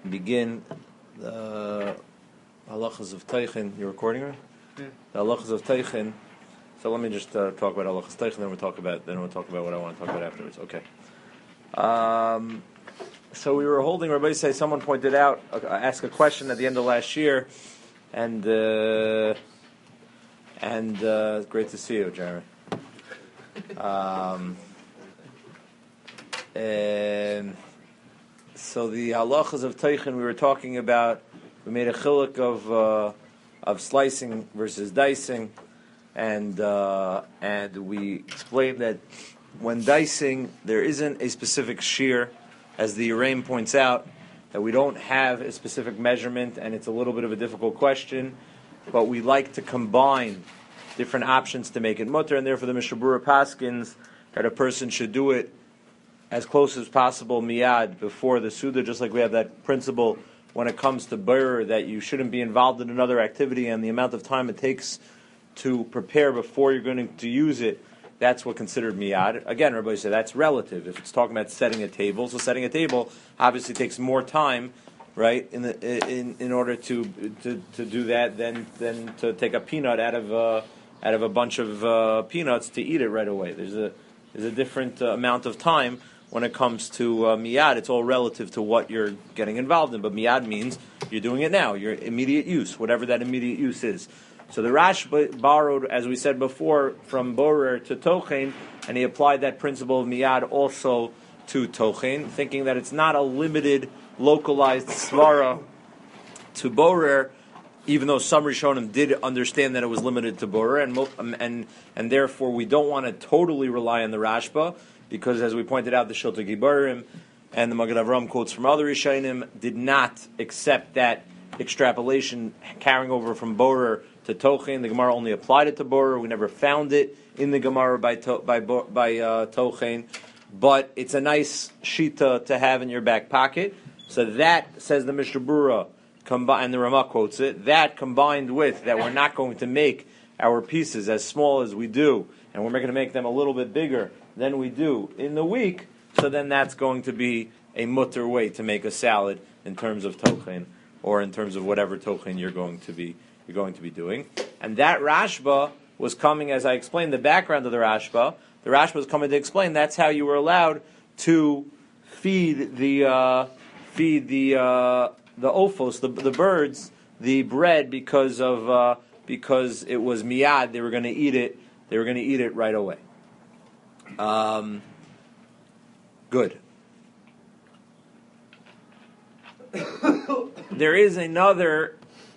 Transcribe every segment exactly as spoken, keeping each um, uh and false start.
begin the halachas of Teichin. You're recording, right? Yeah. The halachas of Teichin. So let me just uh, talk about halachas Teichin, then we'll talk about then we'll talk about what I want to talk about afterwards. Okay. Um, so we were holding. Rabbi say someone pointed out, uh, asked a question at the end of last year, and uh, and uh, great to see you, Jeremy. Um, and so the halachas of Teichin we were talking about. We made a chiluk of uh, of slicing versus dicing, and uh, and we explained that when dicing there isn't a specific shear, as the Uraim points out, that we don't have a specific measurement, and it's a little bit of a difficult question, but we like to combine different options to make it mutter, and therefore the Mishnah Berurah paskins that a person should do it as close as possible miyad before the Suda, just like we have that principle when it comes to Berurah that you shouldn't be involved in another activity, and the amount of time it takes to prepare before you're going to use it, that's what considered miyad. Again, everybody said that's relative. If it's talking about setting a table, so setting a table obviously takes more time, right, in the in in order to to, to do that than than to take a peanut out of uh, out of a bunch of uh, peanuts to eat it right away. There's a there's a different uh, amount of time when it comes to uh, miyad. It's all relative to what you're getting involved in. But miyad means you're doing it now, your immediate use, whatever that immediate use is. So the Rashba borrowed, as we said before, from Borer to Tochen, and he applied that principle of miyad also to Tochen, thinking that it's not a limited, localized svara to Borer, even though some Rishonim did understand that it was limited to Borer, and and and therefore we don't want to totally rely on the Rashba, because as we pointed out, the Shilta Gibarim and the Magad Avram quotes from other Rishonim did not accept that extrapolation carrying over from Borer to Tochen. The Gemara only applied it to Borer. We never found it in the Gemara by to, by by uh, Tochen, but it's a nice shita to have in your back pocket. So that, says the Mishnah Berurah, combi- and the Ramah quotes it, that combined with that we're not going to make our pieces as small as we do, and we're going to make them a little bit bigger than we do in the week, so then that's going to be a mutter way to make a salad in terms of Tochen, or in terms of whatever Tochen you're going to be you're going to be doing. And that Rashba was coming, as I explained, the background of the Rashba. The Rashba was coming to explain that's how you were allowed to feed the uh, feed the uh, the ophos, the the birds, the bread, because of uh, because it was miyad. They were going to eat it. They were going to eat it right away. Um, good. There is another.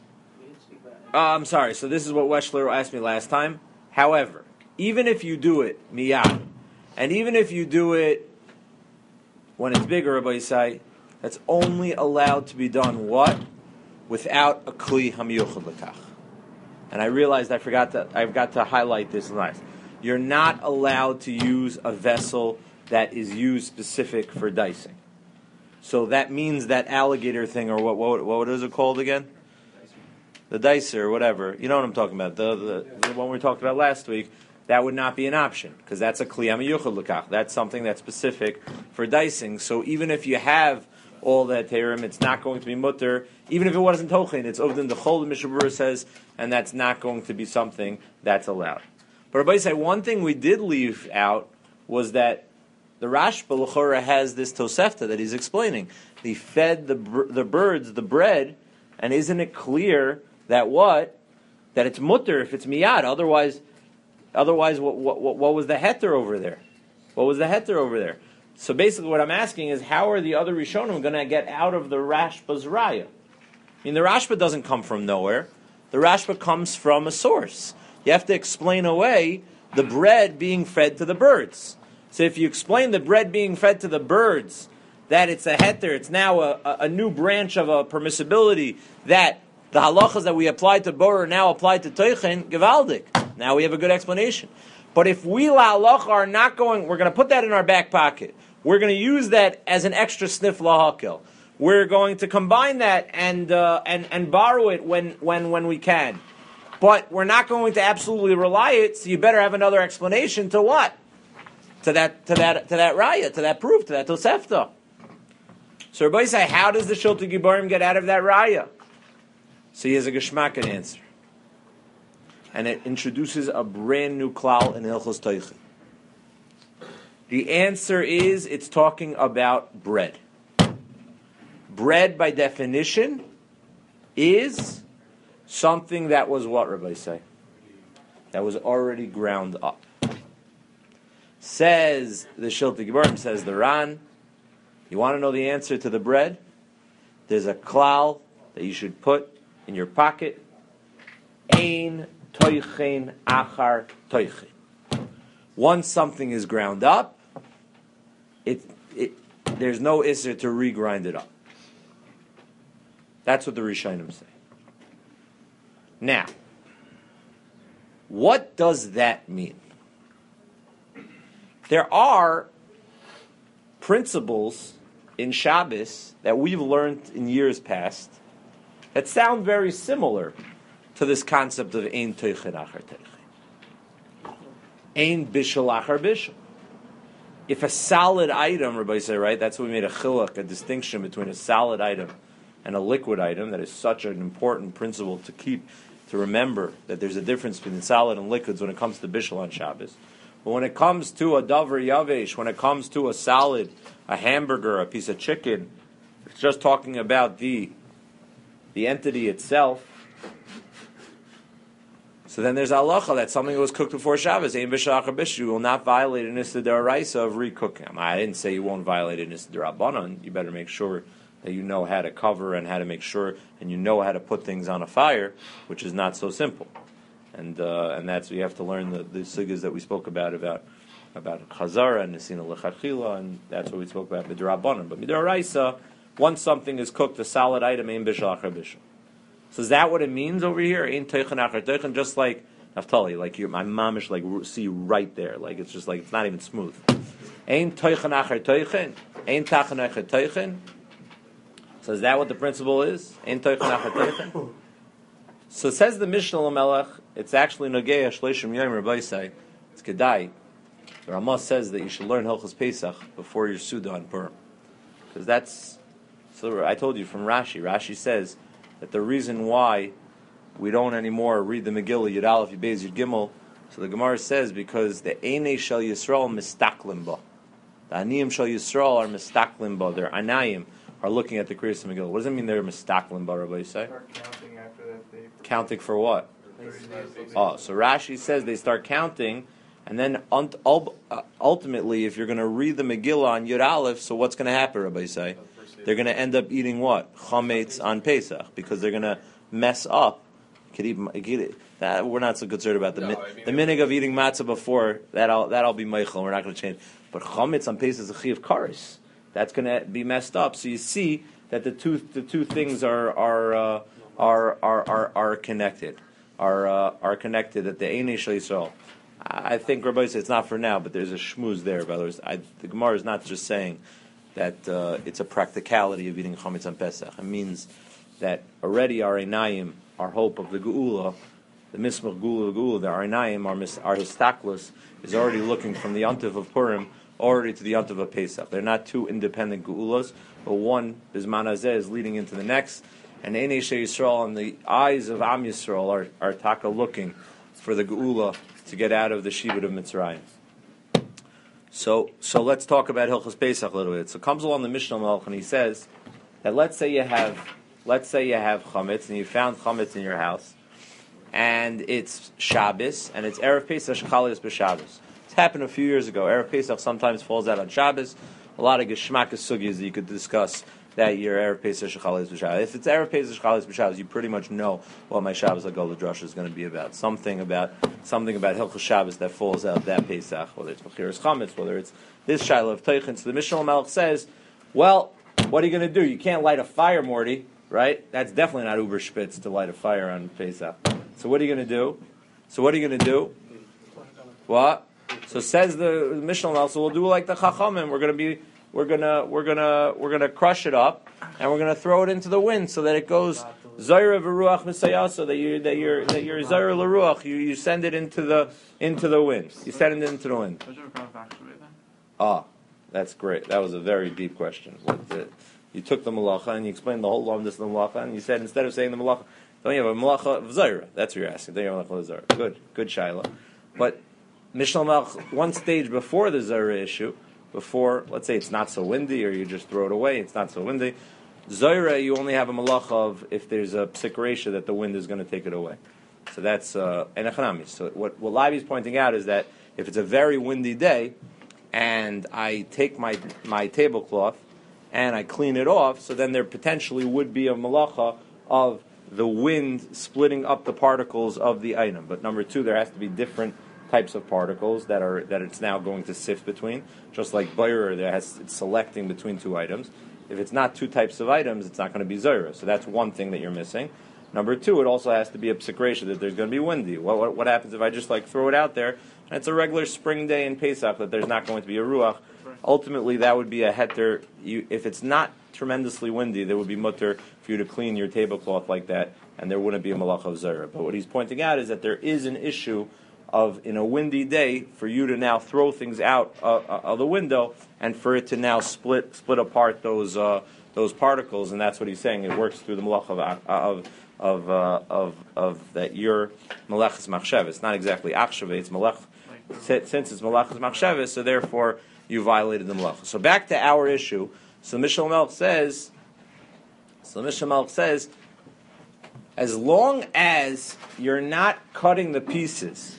Uh, I'm sorry. So this is what Weschler asked me last time. However, even if you do it miyad, and even if you do it when it's bigger, Rabbi Yisai, that's only allowed to be done what? Without a kli hamiyuchad lekach. And I realized I forgot to. I've got to highlight this last. You're not allowed to use a vessel that is used specific for dicing. So that means that alligator thing, or what? What, what is it called again? The dicer, or whatever. You know what I'm talking about. The, the, the one we talked about last week. That would not be an option, because that's a kli hamiyuchad lekach. That's something that's specific for dicing. So even if you have all that terim, it's not going to be mutter. Even if it wasn't tochen, it's ovdin dechol, the Mishnah Berurah says, and that's not going to be something that's allowed. But Rabbi say one thing we did leave out was that the Rashba l'chora has this tosefta that he's explaining. He fed the the birds the bread, and isn't it clear that what that it's mutter if it's miyad? Otherwise, otherwise, what what what was the heter over there? What was the heter over there? So basically, what I'm asking is, how are the other Rishonim going to get out of the Rashba's raya? I mean, the Rashba doesn't come from nowhere. The Rashba comes from a source. You have to explain away the bread being fed to the birds. So if you explain the bread being fed to the birds, that it's a heter, it's now a, a, a new branch of a permissibility, that the halachas that we applied to Borer now applied to Teichen, Gevaldik. Now we have a good explanation. But if we la halacha are not going, we're going to put that in our back pocket. We're going to use that as an extra sniff lahakil. We're going to combine that and uh, and and borrow it when when when we can. But we're not going to absolutely rely it. So you better have another explanation to what? To that to that to that raya, to that proof, to that tosefta. So Rabbi say, how does the Shiltei Giborim get out of that raya? So he has a Geshmakan answer. And it introduces a brand new klal in Hilchos Teichen. The answer is, it's talking about bread. Bread, by definition, is something that was what, Rabbi say? That was already ground up. Says the Shiltei Giborim, says the Ran, you want to know the answer to the bread? There's a klal that you should put in your pocket. Ein toichen achar toichen. Once something is ground up, it, it, there's no isser to regrind it up. That's what the Rishonim say. Now, what does that mean? There are principles in Shabbos that we've learned in years past that sound very similar to this concept of ein toichen achar toichen. Ein bishul achar bishul. If a solid item, everybody say, right, that's what we made a chiluk, a distinction between a solid item and a liquid item. That is such an important principle to keep, to remember that there's a difference between solid and liquids when it comes to bishul on Shabbos. But when it comes to a davar yavesh, when it comes to a salad, a hamburger, a piece of chicken, it's just talking about the the entity itself. So then there's halacha that something that was cooked before Shabbos, ein bishul achar bishul, you will not violate an issa d'oraisa of recooking. I didn't say you won't violate an issa d'rabbanan. You better make sure that you know how to cover and how to make sure, and you know how to put things on a fire, which is not so simple. And uh, and that's you have to learn the, the sugyas that we spoke about about about chazara and nesina lechatchila, and that's what we spoke about midrabanan. But midoraisa, once something is cooked, a solid item, ein bishul achar bishul. So is that what it means over here? Ein toichen achar toichen, just like Naftali, like you, my mamish, like see you right there, like it's just like it's not even smooth. Ein toichen achar toichen, ein tachen achar toichen. So is that what the principle is? Ein toichen achar toichen. So says the Mishnah Lamelech, it's actually Nogeya Shleishim Yom Rabbi say, it's Kedai. The Ramah says that you should learn Hilchos Pesach before your Suda on Purim. Because that's, so I told you from Rashi, Rashi says that the reason why we don't anymore read the Megillah, Yud Aleph, Yud Beis, Yud Gimel, so the Gemara says because the Einei Shel Yisrael mistaklim ba. The Aniyim Shel Yisrael are mistaklim ba. Their Anayim are looking at the Kriyas Megillah. What does it mean they're mistaklim ba, Rabbi say? Counting after that day. Counting for what? Oh, so Rashi says they start counting, and then ultimately, if you're going to read the Megillah on Yud Aleph, so what's going to happen, Rabbi say? They're going to end up eating what? Chametz on Pesach, because they're going to mess up. Could even, could, that, we're not so concerned about the no, I mean, the minig of eating matzah before that. I'll that'll be meichel. We're not going to change. But chametz on Pesach is a chi of karis. That's going to be messed up. So you see that the two the two things are are uh, are, are are are connected. Are uh, are connected at the Einei Shel Yisrael. I think Rabbi says it's not for now, but there's a shmuz there. By the way, I, the Gemara is not just saying that uh, it's a practicality of eating chametz on Pesach. It means that already our einayim, our hope of the geula, the mismach geula, the geula, the our einayim, our mis, our histaklus is already looking from the yontiv of Purim already to the yontiv of Pesach. They're not two independent geulas, but one bisman hazeh is leading into the next. And Einei Shel Yisrael and the eyes of Am Yisrael are, are taka looking for the geula to get out of the shibud of Mitzrayim. So, so let's talk about Hilchos Pesach a little bit. So comes along the Mishnah Malach and he says that let's say you have, let's say you have chametz and you found chametz in your house, and it's Shabbos and it's Erev Pesach Shechalios b'Shabbos. It's happened a few years ago. Erev Pesach sometimes falls out on Shabbos. A lot of geshmakas sugyas that you could discuss that year, Erev Pesach Shechalios b'Shabbos. If it's Erev Pesach Shechalios b'Shabbos, you pretty much know what my Shabbos Agol Drasha is going to be about. Something about something about Hilchos Shabbos that falls out that Pesach, whether it's Mechiras Chametz, whether it's this Shiloh of Teichen. So the Mishnah Malach says, well, what are you going to do? You can't light a fire, Morty, right? That's definitely not Uber Spitz to light a fire on Pesach. So what are you going to do? So what are you going to do? What? So says the, the Mishnah Malach, so we'll do like the Chachamim. We're going to be We're gonna we're gonna we're gonna crush it up and we're gonna throw it into the wind so that it goes Zaira v'ruach misayah, so that you that you're that you're Zaira l'ruach, you you send it into the into the wind. You send it into the wind. Ah, That's great. That was a very deep question. What the, you took the malacha and you explained the whole law of this malacha, and you said instead of saying the malacha, don't you have a malacha of zaira? That's what you're asking. Don't you have a malacha of zaira? Good, good shaila. But Mishnah Malch, one stage before the zaira issue, before, let's say it's not so windy, or you just throw it away, it's not so windy. Zaira, you only have a malacha of if there's a psik resha that the wind is going to take it away. So that's uh, an echanami. So what, what Lavi is pointing out is that if it's a very windy day, and I take my my tablecloth and I clean it off, so then there potentially would be a malacha of the wind splitting up the particles of the item. But number two, there has to be different types of particles that are that it's now going to sift between. Just like Bayer, there has it's selecting between two items. If it's not two types of items, it's not going to be Zaira. So that's one thing that you're missing. Number two, it also has to be a psikration that there's going to be windy. What, what, what happens if I just like throw it out there and it's a regular spring day in Pesach that there's not going to be a ruach? Ultimately, that would be a heter. You, if it's not tremendously windy, there would be mutter for you to clean your tablecloth like that, and there wouldn't be a malach of zera. But what he's pointing out is that there is an issue of, in a windy day, for you to now throw things out uh, uh, of the window, and for it to now split split apart those uh, those particles, and that's what he's saying. It works through the malach of of of uh, of, of that your malachas machshavah. It's not exactly achshavah. It's malach. Since it's malachas machshavah, so therefore you violated the malacha. So back to our issue. So Mishnah Melch says, so Mishnah Melch says, as long as you're not cutting the pieces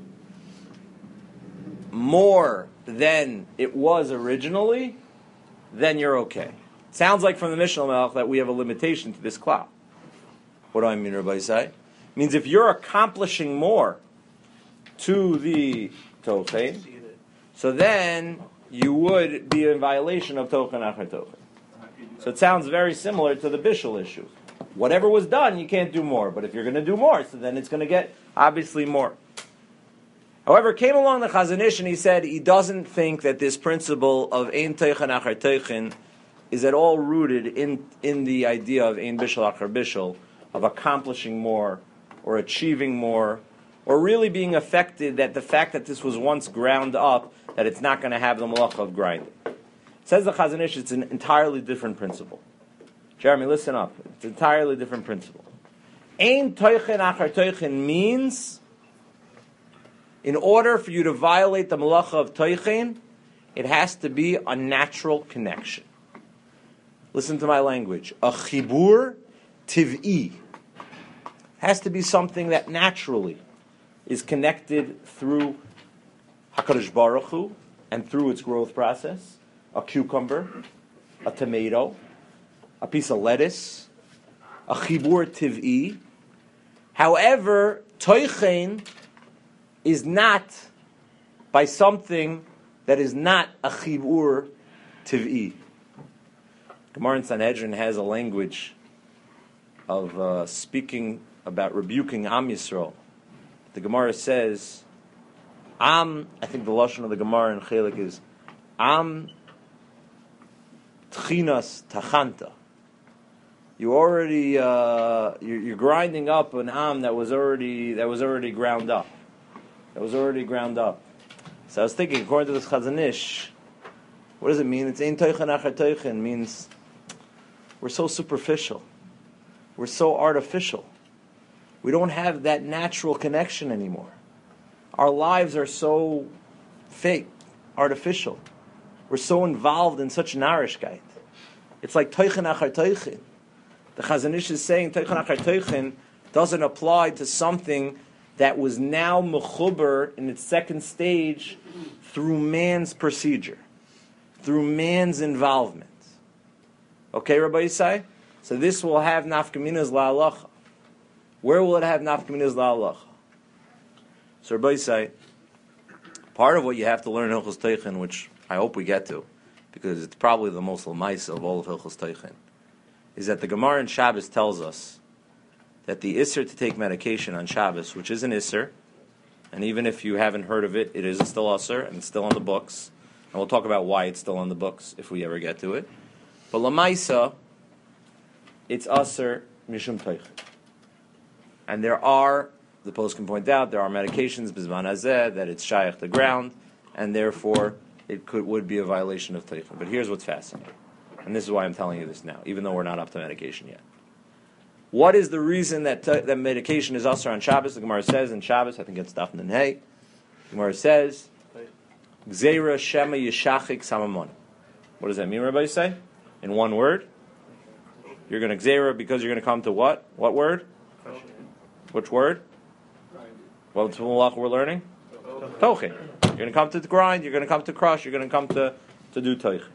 more than it was originally, then you're okay. Sounds like from the Mishnah Melch that we have a limitation to this klal. What do I mean, Rabbi Isai? It means if you're accomplishing more to the tochen, so then you would be in violation of tochen achar tochen. So it sounds very similar to the bishul issue. Whatever was done, you can't do more. But if you're going to do more, so then it's going to get obviously more. However, came along the Chazon Ish and he said he doesn't think that this principle of ein tochen achar tochen is at all rooted in in the idea of ein bishul achar bishul, of accomplishing more or achieving more, or really being affected that the fact that this was once ground up, that it's not going to have the malacha of grinding. Says the Chazon Ish, it's an entirely different principle. Jeremy, listen up. It's an entirely different principle. Ein tochen achar tochen means, in order for you to violate the malacha of tochen, it has to be a natural connection. Listen to my language. A chibur tiv'i has to be something that naturally is connected through HaKadosh Baruch Hu and through its growth process. A cucumber, a tomato, a piece of lettuce, a chibur tiv'i. However, toichen is not by something that is not a chibur tiv'i. Gemara in Sanhedrin has a language of uh, speaking about rebuking Am Yisrael. The Gemara says, Am, I think the lashon of the Gemara in Chelik is, Am tchinas tachanta. You already, uh, you're, you're grinding up an Am that was already that was already ground up. That was already ground up. So I was thinking, according to this Chazon Ish, what does it mean? It's ein tochen achar tochen means we're so superficial. We're so artificial. We don't have that natural connection anymore. Our lives are so fake, artificial. We're so involved in such narishkeit. It's like tochen achar tochen. The Chazon Ish is saying tochen achar tochen doesn't apply to something that was now mechuber in its second stage through man's procedure, through man's involvement. Okay, Rabbi Yisai? So this will have nafkaminas la'alacha. Where will it have nafkaminas la'alacha? So Rabbi Yisai, part of what you have to learn in Hilchos Teichen, which I hope we get to, because it's probably the most l'maisa of all of Hilchos Teichen, is that the Gemara in Shabbos tells us that the Isser to take medication on Shabbos, which is an Isser, and even if you haven't heard of it, it is still Isser, and it's still on the books, and we'll talk about why it's still on the books, if we ever get to it. But l'maisa, it's Isser mishum Teichen. And there are, the post can point out, there are medications, bizman hazeh, that it's shayach the ground, and therefore it could would be a violation of Teichen. But here's what's fascinating, and this is why I'm telling you this now, even though we're not up to medication yet. What is the reason that t- that medication is usher on Shabbos? The Gemara says in Shabbos, I think it's Daf Nun Hey, the Gemara says, Gzeira Shema Yishachik Samamon. What does that mean, Rabbi say? In one word? You're going to Gzeira because you're going to come to what? What word? Which word? What's the malach we're learning? Tochin. You're going to come to grind, you're going to come to crush, you're going to come to, to do Tochin.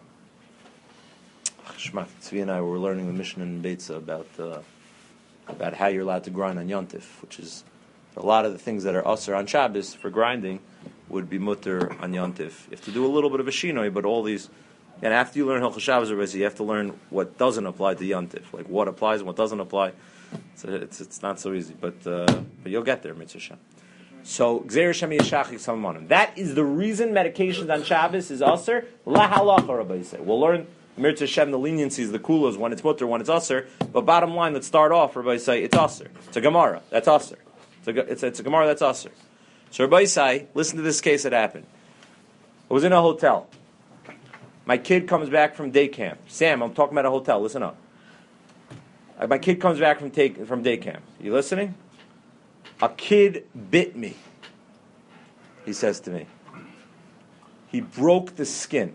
Shema, Tzvi and I were learning the Mishnah in Beitza about uh, about how you're allowed to grind on Yontif, which is a lot of the things that are usher on Shabbos for grinding would be mutter on Yontif. You have to do a little bit of a shinoi, but all these, and after you learn Hilchos Shabbos, you have to learn what doesn't apply to Yontif, like what applies and what doesn't apply. So it's it's not so easy, but uh, but you'll get there, Mitzvah Shem. So Gzeir Shem Yishachik Samamonim. That is the reason medications on Shabbos is usher. La halacha, Rabbi say. We'll learn. Mirza Shem, the leniencies, the kulas, when it's mutter, when it's usher. But bottom line, let's start off, Rabbi say, it's usher. It's a Gemara, that's usher. It's a, it's a, it's a Gemara, that's usher. So Rabbi say, listen to this case that happened. I was in a hotel. My kid comes back from day camp. Sam, I'm talking about a hotel, listen up. My kid comes back from, take, from day camp. You listening? A kid bit me, he says to me. He broke the skin.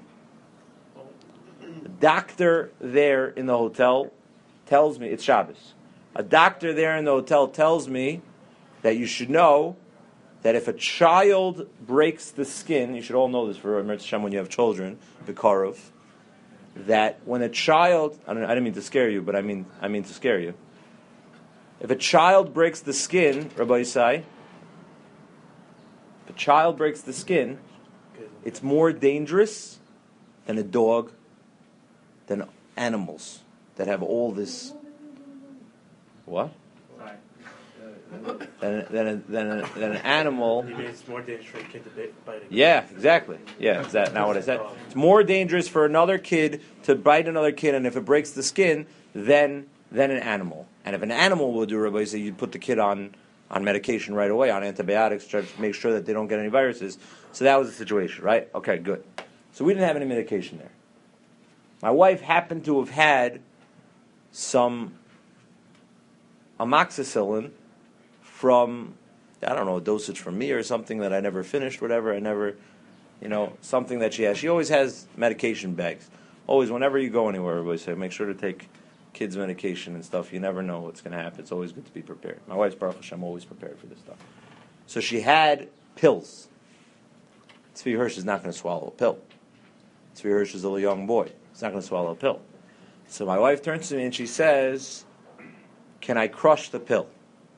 Doctor there in the hotel tells me, it's Shabbos, a doctor there in the hotel tells me that you should know that if a child breaks the skin, you should all know this for Eretz Hashem when you have children, Bikarov, that when a child, I, don't, I didn't mean to scare you, but I mean I mean to scare you. If a child breaks the skin, Rabbi Yisai, if a child breaks the skin, it's more dangerous than a dog, than animals that have all this. What? Than, than, a, than, a, than an animal. You mean it's more dangerous for a kid to bite a kid? Yeah, exactly. Yeah, is that not what I said? It's more dangerous for another kid to bite another kid, and if it breaks the skin, than than an animal. And if an animal would do, Rabbi, so you'd put the kid on, on medication right away, on antibiotics, try to make sure that they don't get any viruses. So that was the situation, right? Okay, good. So we didn't have any medication there. My wife happened to have had some amoxicillin from, I don't know, a dosage from me or something that I never finished, whatever. I never, you know, something that she has. She always has medication bags. Always, whenever you go anywhere, everybody say, make sure to take kids' medication and stuff. You never know what's going to happen. It's always good to be prepared. My wife's Baruch Hashem always prepared for this stuff. So she had pills. Tzvi Hirsch is not going to swallow a pill. Tzvi Hirsch is a little young boy. He's not going to swallow a pill. So my wife turns to me and she says, can I crush the pill?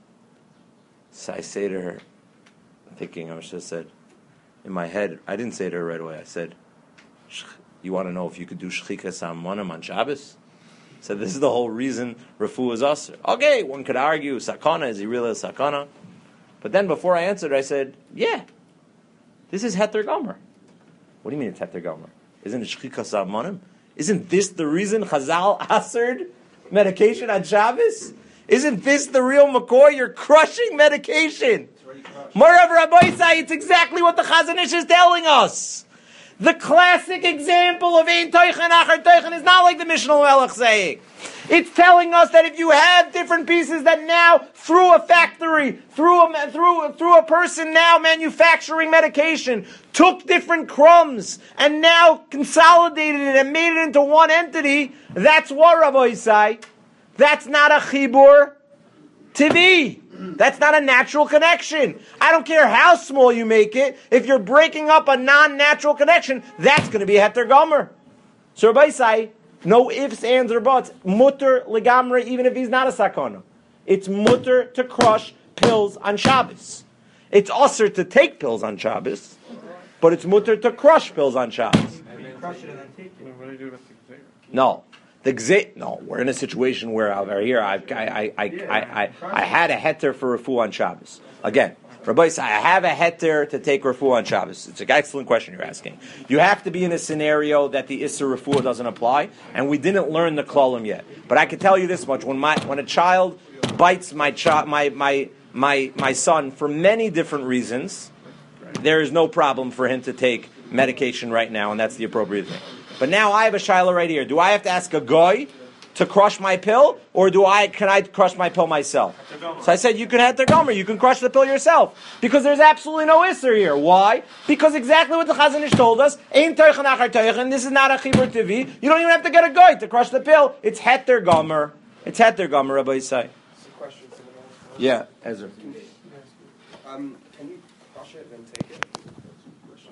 So I say to her, thinking, I just said, in my head, I didn't say it to her right away. I said, you want to know if you could do shchika sammonim on Shabbos? I said, this is the whole reason Refu is us. Okay, one could argue, sakana, is he really a sakana? But then before I answered, I said, yeah, this is heter gomer. What do you mean it's heter gomer? Isn't it shchika sammonim? Isn't this the reason Chazal answered medication on Shabbos? Isn't this the real McCoy? You're crushing medication. Moreover, Rabbi say it's exactly what the Chazon Ish is telling us. The classic example of Ein Teichen Achar Teichen is not like the Mishnah Melech saying. It's telling us that if you have different pieces that now, through a factory, through a, through, through a person now manufacturing medication, took different crumbs and now consolidated it and made it into one entity, that's what Rabbi say. That's not a chibur tivi. That's not a natural connection. I don't care how small you make it. If you're breaking up a non-natural connection, that's going to be a heter gomer. So Rabbi say, no ifs, ands, or buts. Mutter legamre, even if he's not a sakana. It's mutter to crush pills on Shabbos. It's usher to take pills on Shabbos, but it's mutter to crush pills on Shabbos. Crush it and then take it. What do you do with the gzeira? No. The gze- no, we're in a situation where over here I've, I, I, I, I, I, I had a heter for refu on Shabbos. Again, Rabbi say, I have a heter to take refu on Shabbos. It's an excellent question you're asking. You have to be in a scenario that the Issur refu doesn't apply, and we didn't learn the klalim yet. But I can tell you this much: when my when a child bites my chi- my my my my son for many different reasons, there is no problem for him to take medication right now, and that's the appropriate thing. But now I have a shiloh right here. Do I have to ask a goy to crush my pill, or do I? Can I crush my pill myself? So I said, you can have the gomer, you can crush the pill yourself, because there's absolutely no isser here. Why? Because exactly what the Chazon Ish told us, ein teichen achar teichen, this is not a chibur tivi, you don't even have to get a goy to crush the pill, it's heter gomer. It's heter gomer, Rabbi Yisai. Yeah, Ezra. Um, can you crush it and take it?